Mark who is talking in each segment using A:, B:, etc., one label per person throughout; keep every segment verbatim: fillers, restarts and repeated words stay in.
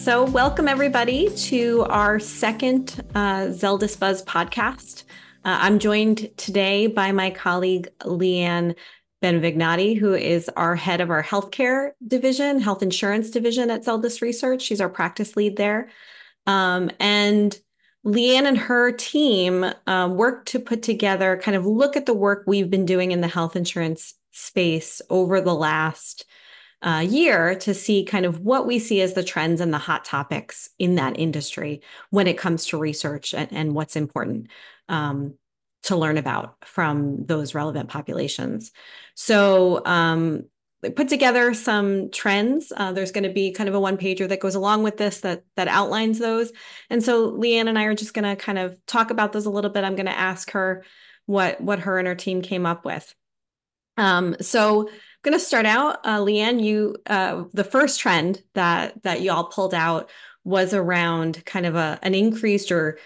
A: So, welcome everybody to our second uh, Zeldis Buzz podcast. Uh, I'm joined today by my colleague Leanne Benvignati, who is our head of our healthcare division, health insurance division at Zeldis Research. She's our practice lead there. Um, and Leanne and her team um, worked to put together, kind of look at the work we've been doing in the health insurance space over the last uh, year to see kind of what we see as the trends and the hot topics in that industry when it comes to research and, and what's important um, to learn about from those relevant populations. So um, they put together some trends. Uh, there's going to be kind of a one pager that goes along with this that that outlines those. And so Leanne and I are just going to kind of talk about those a little bit. I'm going to ask her what what her and her team came up with. Um, so I'm going to start out, uh, Leanne. You uh, the first trend that that you all pulled out was around kind of a an increased or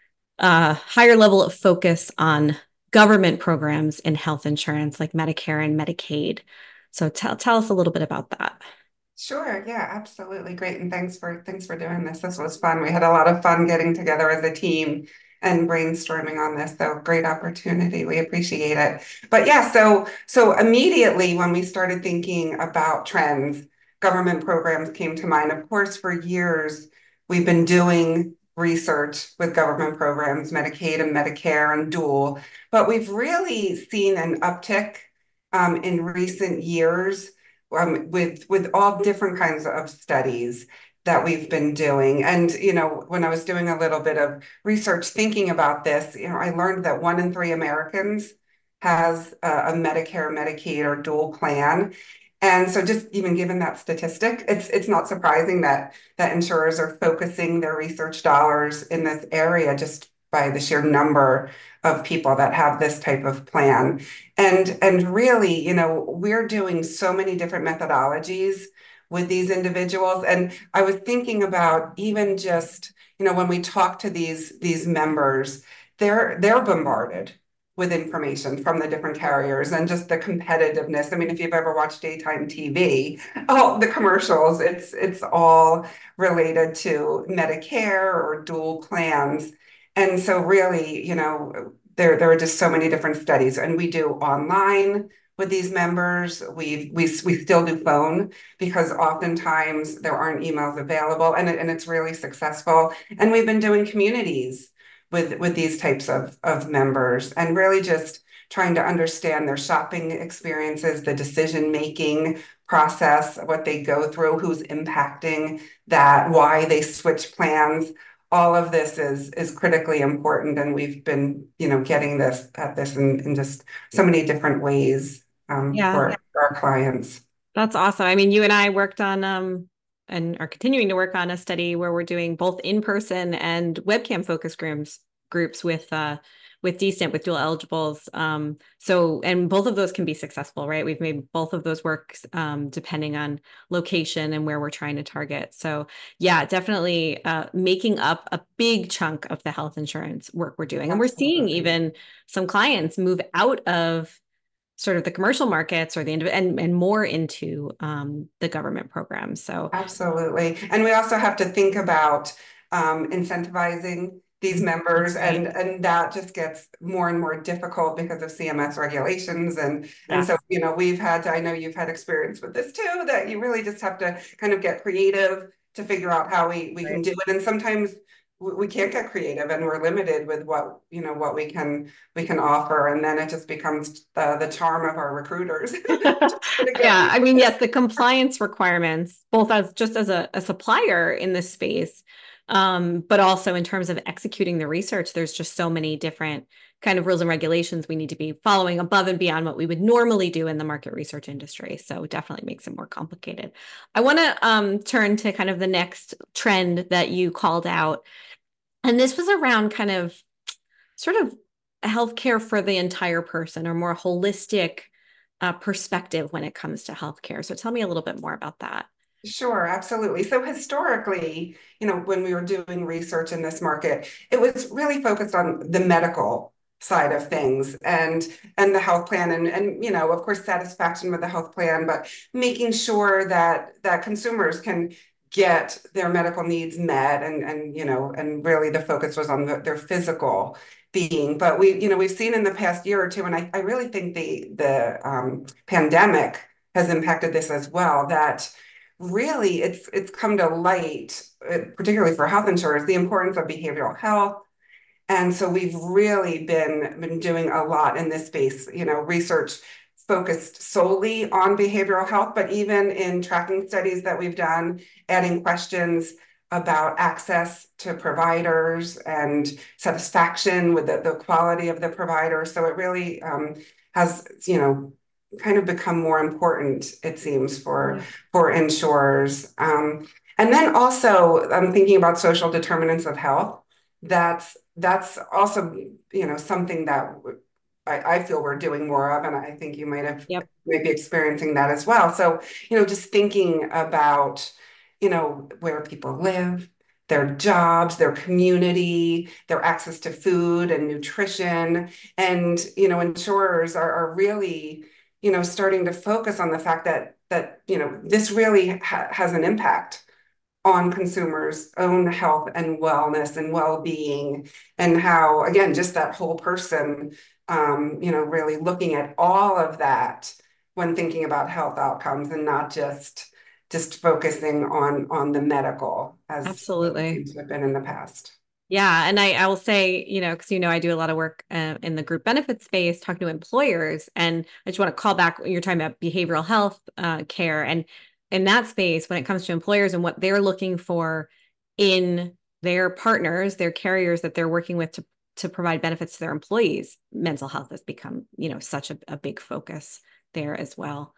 A: uh, higher level of focus on government programs in health insurance like Medicare and Medicaid. So tell tell us a little bit about that.
B: Sure, yeah, absolutely. Great. And thanks for thanks for doing this. This was fun. We had a lot of fun getting together as a team and brainstorming on this. So great opportunity. We appreciate it. But yeah, so so immediately when we started thinking about trends, government programs came to mind. Of course, for years we've been doing research with government programs, Medicaid and Medicare and dual, but we've really seen an uptick um, in recent years um, with with all different kinds of studies that we've been doing. And, you know, when I was doing a little bit of research thinking about this, you know, I learned that one in three Americans has a, a Medicare, Medicaid, or dual plan. And so just even given that statistic, it's it's not surprising that that insurers are focusing their research dollars in this area just by the sheer number of people that have this type of plan. And and really, you know, we're doing so many different methodologies with these individuals. And I was thinking about even just, you know, when we talk to these these members, they're they're bombarded with information from the different carriers and just the competitiveness. I mean, if you've ever watched daytime T V, oh, the commercials, it's it's all related to Medicare or dual plans. And so really, you know, there, there are just so many different studies, and we do online with these members. We we we still do phone because oftentimes there aren't emails available, and it, and it's really successful. And we've been doing communities with with these types of of members, and really just trying to understand their shopping experiences, the decision making process, what they go through, who's impacting that, why they switch plans. All of this is is critically important, and we've been, you know, getting this at this in, in just so many different ways um,
A: Yeah,
B: for, for our clients.
A: that's awesome. I mean, you and I worked on um and are continuing to work on a study where we're doing both in-person and webcam focus groups groups with uh with D SNP with dual eligibles. Um so and both of those can be successful, right? We've made both of those works um depending on location and where we're trying to target. So yeah, definitely uh making up a big chunk of the health insurance work we're doing. And we're seeing
B: Absolutely.
A: even some clients move out of sort of the commercial markets or the and and more into um, the government programs. So
B: Absolutely. And we also have to think about um, incentivizing these members,
A: that's right.
B: and and that just gets more and more difficult because of C M S regulations. And and so,
A: Yes.
B: you know, we've had to, I know you've had experience with this too, that you really just have to kind of get creative to figure out how we we can
A: Right.
B: do it. And sometimes we we can't get creative, and we're limited with what, you know, what we can we can offer. And then it just becomes the, the charm of our recruiters to get
A: Yeah,
B: people.
A: I mean, yes, the compliance requirements, both as just as a, a supplier in this space, um, but also in terms of executing the research, there's just so many different kind of rules and regulations we need to be following above and beyond what we would normally do in the market research industry. So it definitely makes it more complicated. I want to um, turn to kind of the next trend that you called out. And this was around kind of sort of healthcare for the entire person or more holistic uh, perspective when it comes to healthcare. So tell me a little bit more about that.
B: Sure, absolutely. So historically, you know, when we were doing research in this market, it was really focused on the medical side of things and and the health plan, and and you know, of course, satisfaction with the health plan, but making sure that that consumers can get their medical needs met, and and you know, and really the focus was on the, their physical being. But we, you know, we've seen in the past year or two, and I, I really think the the um, pandemic has impacted this as well, that really it's it's come to light, uh, particularly for health insurers, the importance of behavioral health. And so we've really been been doing a lot in this space, you know, research focused solely on behavioral health, but even in tracking studies that we've done, adding questions about access to providers and satisfaction with the, the quality of the provider. So it really um, has, you know, kind of become more important, it seems, for
A: Yeah.
B: for insurers. Um, and then also, I'm thinking about social determinants of health. That's that's also, you know, something that I, I feel we're doing more of, and I think you might have
A: Yep.
B: maybe experiencing that as well. So, you know, just thinking about, you know, where people live, their jobs, their community, their access to food and nutrition. And, you know, insurers are, are really, you know, starting to focus on the fact that that, you know, this really ha has an impact on consumers' own health and wellness and well-being, and how, again, just that whole person, um, you know, really looking at all of that when thinking about health outcomes, and not just just focusing on on the medical as it
A: Absolutely.
B: seems to have been in the past.
A: Yeah. And I, I will say, you know, because, you know, I do a lot of work uh, in the group benefit space, talking to employers. And I just want to call back, you're talking about behavioral health uh, care. And in that space, when it comes to employers and what they're looking for in their partners, their carriers that they're working with to, to provide benefits to their employees, mental health has become, you know, such a, a big focus there as well.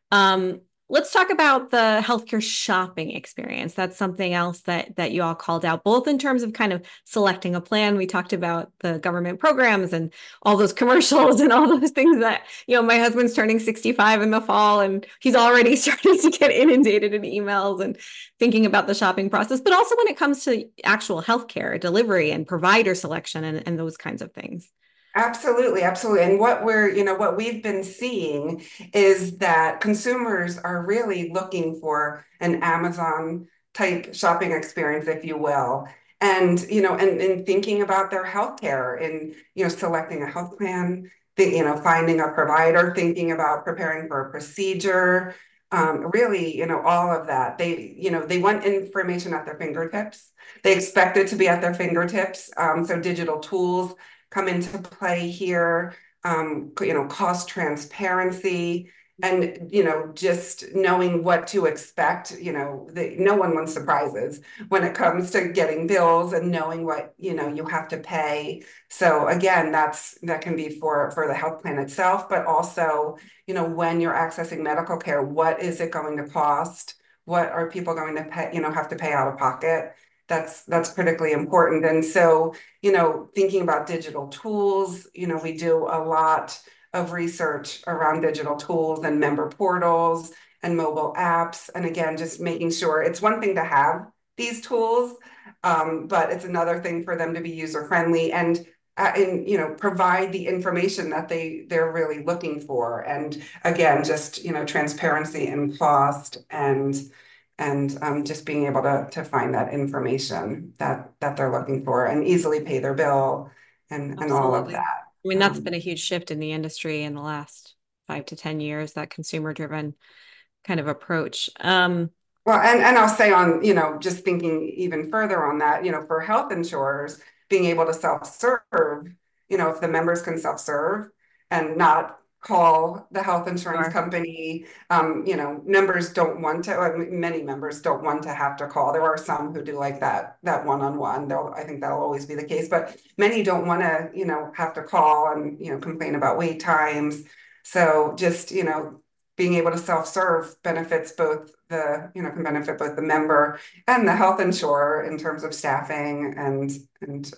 A: Um, let's talk about the healthcare shopping experience. That's something else that that you all called out, both in terms of kind of selecting a plan. We talked about the government programs and all those commercials and all those things that, you know, my husband's turning sixty-five in the fall and he's already starting to get inundated in emails and thinking about the shopping process, but also when it comes to actual healthcare delivery and provider selection and, and those kinds of things.
B: Absolutely, absolutely. And what we're, you know, what we've been seeing is that consumers are really looking for an Amazon type shopping experience, if you will. And, you know, and, and thinking about their healthcare and, you know, selecting a health plan, the, you know, finding a provider, thinking about preparing for a procedure, um, really, you know, all of that. They, you know, they want information at their fingertips. They expect it to be at their fingertips. Um, so digital tools come into play here, um, you know, cost transparency, and, you know, just knowing what to expect. You know, the, no one wants surprises when it comes to getting bills and knowing what, you know, you have to pay. So again, that's that can be for for the health plan itself, but also, you know, when you're accessing medical care, what is it going to cost? What are people going to pay, you know, have to pay out of pocket? That's that's critically important. And so, you know, thinking about digital tools, you know, we do a lot of research around digital tools and member portals and mobile apps. And again, just making sure it's one thing to have these tools, um, but it's another thing for them to be user friendly and uh, and you know, provide the information that they they're really looking for. And again, just, you know, transparency and cost, and and um, just being able to to find that information that that they're looking for and easily pay their bill, and and all of
A: Absolutely.
B: that.
A: I mean, that's been
B: Um,
A: a huge shift in the industry in the last five to ten years, that consumer driven kind of approach. Um,
B: Well, and, and I'll say on, you know, just thinking even further on that, you know, for health insurers, being able to self-serve, you know, if the members can self-serve and not call the health insurance
A: sure.
B: company, um, you know, members don't want to, I mean, many members don't want to have to call. There are some who do like that, that one-on-one. They'll, I think that'll always be the case, but many don't want to, you know, have to call and, you know, complain about wait times. So just, you know, being able to self-serve benefits both the, you know, can benefit both the member and the health insurer in terms of staffing and and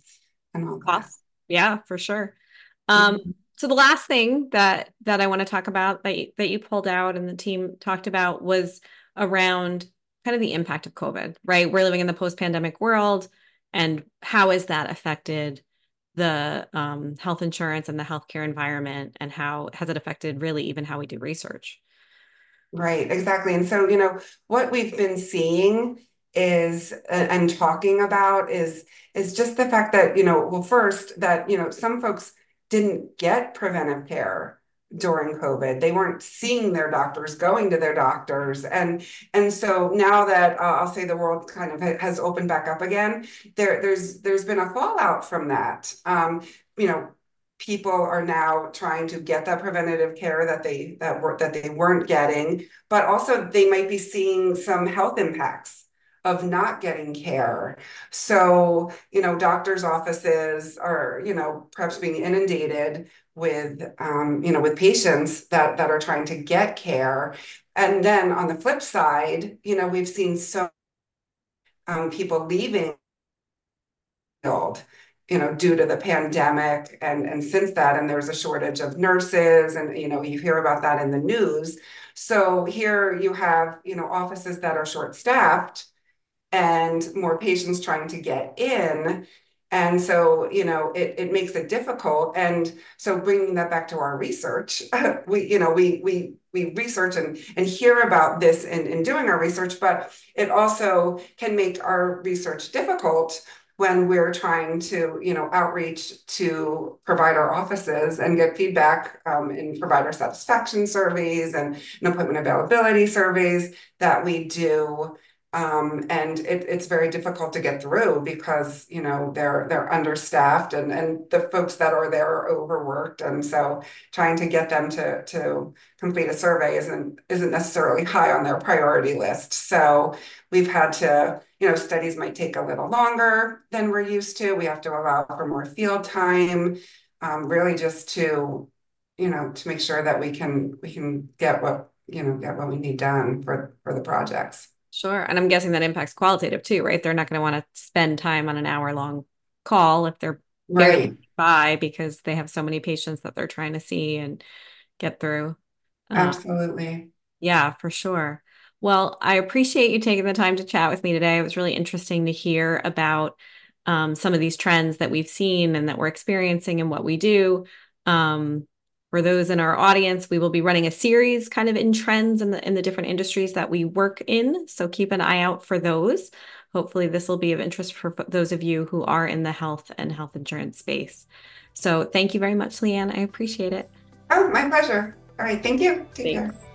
B: and all that.
A: Costs. Yeah, for sure. Um,
B: Mhm.
A: so the last thing that that I want to talk about that you, that you pulled out and the team talked about was around kind of the impact of COVID, right? We're living in the post-pandemic world, and how has that affected the um, health insurance and the healthcare environment, and how has it affected really even how we do research?
B: Right, exactly. And so, you know, what we've been seeing is and and talking about is is just the fact that, you know, well, first that, you know, some folks didn't get preventive care during COVID. They weren't seeing their doctors, going to their doctors. And and so now that uh, I'll say the world kind of ha- has opened back up again, there there's there's been a fallout from that. Um, you know, people are now trying to get that preventative care that they that were that they weren't getting, but also they might be seeing some health impacts of not getting care. So, you know, doctors' offices are, you know, perhaps being inundated with, um, you know, with patients that that are trying to get care. And then on the flip side, you know, we've seen so um, people leaving field, you know, due to the pandemic and and since that, and there's a shortage of nurses, and you know, you hear about that in the news. So here you have, you know, offices that are short-staffed and more patients trying to get in. And so, you know, it, it makes it difficult. And so bringing that back to our research, we, you know, we we we research and, and hear about this in, in doing our research, but it also can make our research difficult when we're trying to, you know, outreach to provider offices and get feedback um, in provider satisfaction surveys and, and appointment availability surveys that we do. Um, and it, it's very difficult to get through because, you know, they're they're understaffed and, and the folks that are there are overworked. And so trying to get them to to complete a survey isn't isn't necessarily high on their priority list. So we've had to, you know, studies might take a little longer than we're used to. We have to allow for more field time, um, really just to, you know, to make sure that we can we can get what, you know, get what we need done for for the projects.
A: Sure. And I'm guessing that impacts qualitative too, right? They're not going to want to spend time on an hour long call if they're barely
B: Right.
A: by because they have so many patients that they're trying to see and get through. Uh,
B: Absolutely.
A: yeah, for sure. Well, I appreciate you taking the time to chat with me today. It was really interesting to hear about um, some of these trends that we've seen and that we're experiencing and what we do. Um, for those in our audience, we will be running a series kind of in trends in the in the different industries that we work in. So keep an eye out for those. Hopefully, this will be of interest for those of you who are in the health and health insurance space. So thank you very much, Leanne. I appreciate it.
B: Oh, my pleasure. All right. Thank you. Take care.
A: Thanks.